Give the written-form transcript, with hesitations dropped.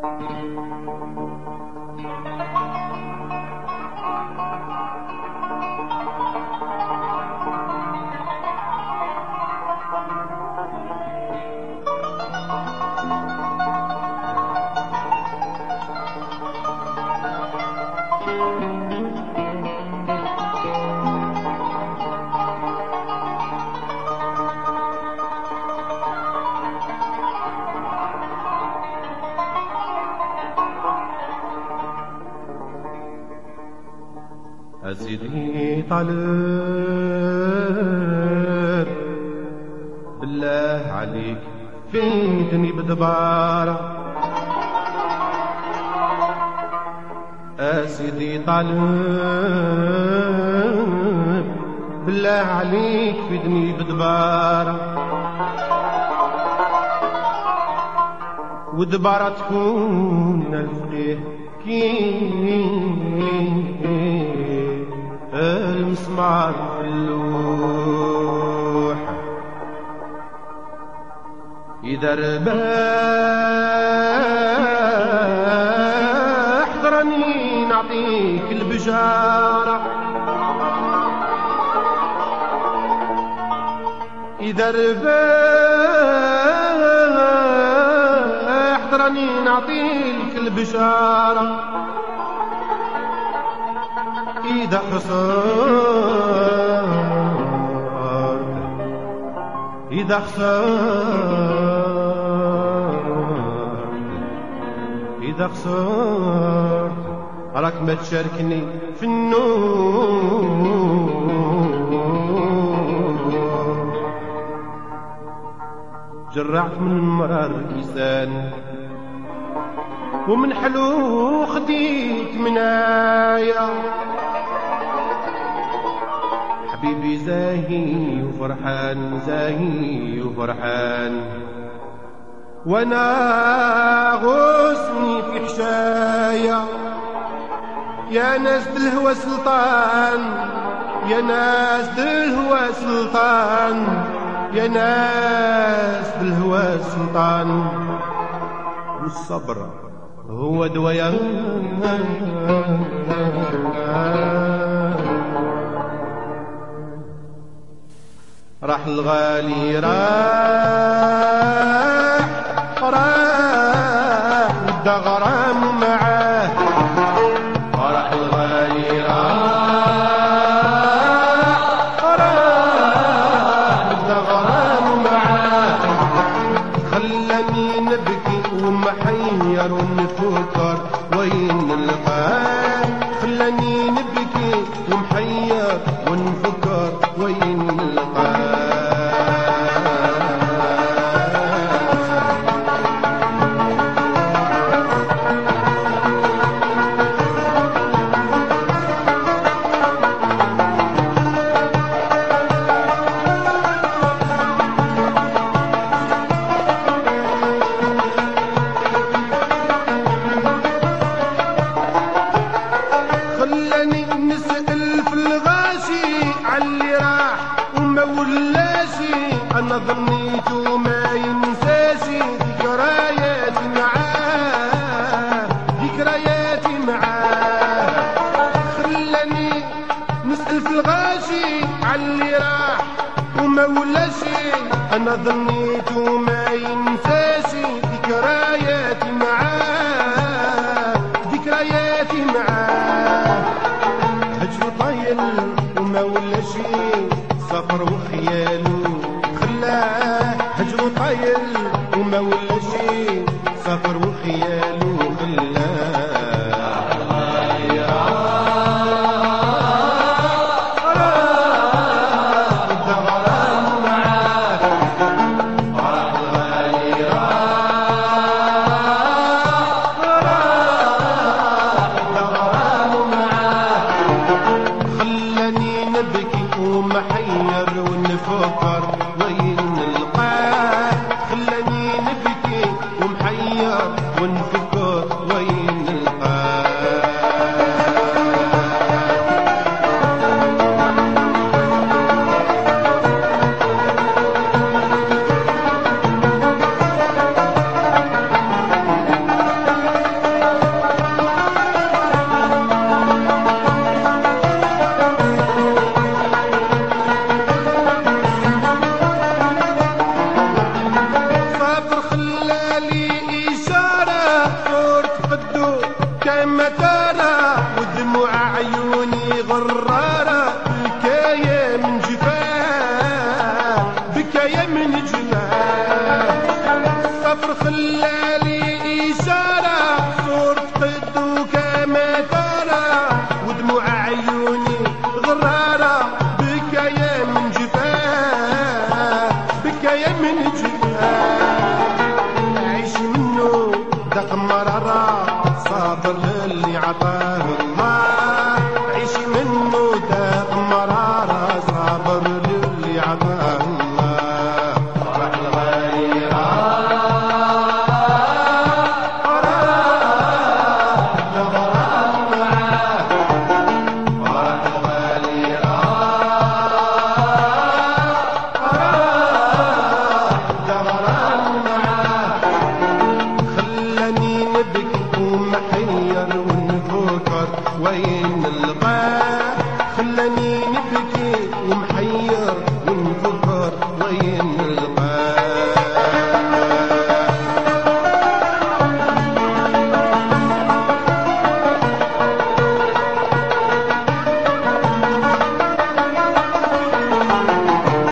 سيدي طالب بالله عليك فيدني بدبارة. سيدي طالب بالله عليك فيدني بدبارة، ودبارة تكون الفقيه المسمار في اللوح. إذا رباح ضرني نعطيك البشارة، إذا رباح ضرني نعطيك البشارة، إذا خسرت إذا خسرت راك ما تشاركني في النور. جرعت من مرار الكيسان ومن حلو خديت منايا، حبيبي زاهي وفرحان زاهي وفرحان، وانا غصني في حشايا. يا ناس الهوى سلطان، يا ناس الهوى سلطان، يا ناس الهوى سلطان، والصبر هو دوايا. راح الغالي راح ودا غرام معاه، راح الغالي راح ودا غرام معاه. خلاني نبكي ومحير ونفكر وين نلقاه، خلاني نبكي ومحير ونفكر وين نلقاه. خلاني نسأل في الغاشي عاللي راح وما ولاشي، أنا ظنيته ما ينساشي ذكرياتي معاه، ذكرياتي معاه. خلاني نسأل في الغاشي عاللي راح وما ولاشي، أنا ظنيته ما ينساشي ذكرياتي معاه، ذكرياتي معاه. هجر طايل وما ولا شي سفر وخياله خلاه، هجر طايل وما ولا شي سفر وخياله خلاه. ومحير ونفكر وين نلقاه، خلاني نبكي ومحير ونفكر وين نلقاه. خلالي إشارة صورة قدو كما ترى ودموع عيوني غرارة بكايا من جفاه بكايا من جفاه عيش منو دق مرارة صابر للي عطاه الله عيش منو دق مرارة صابر للي عطاه الله فرح الغالي محير ونفكر وين نلقاه خلاني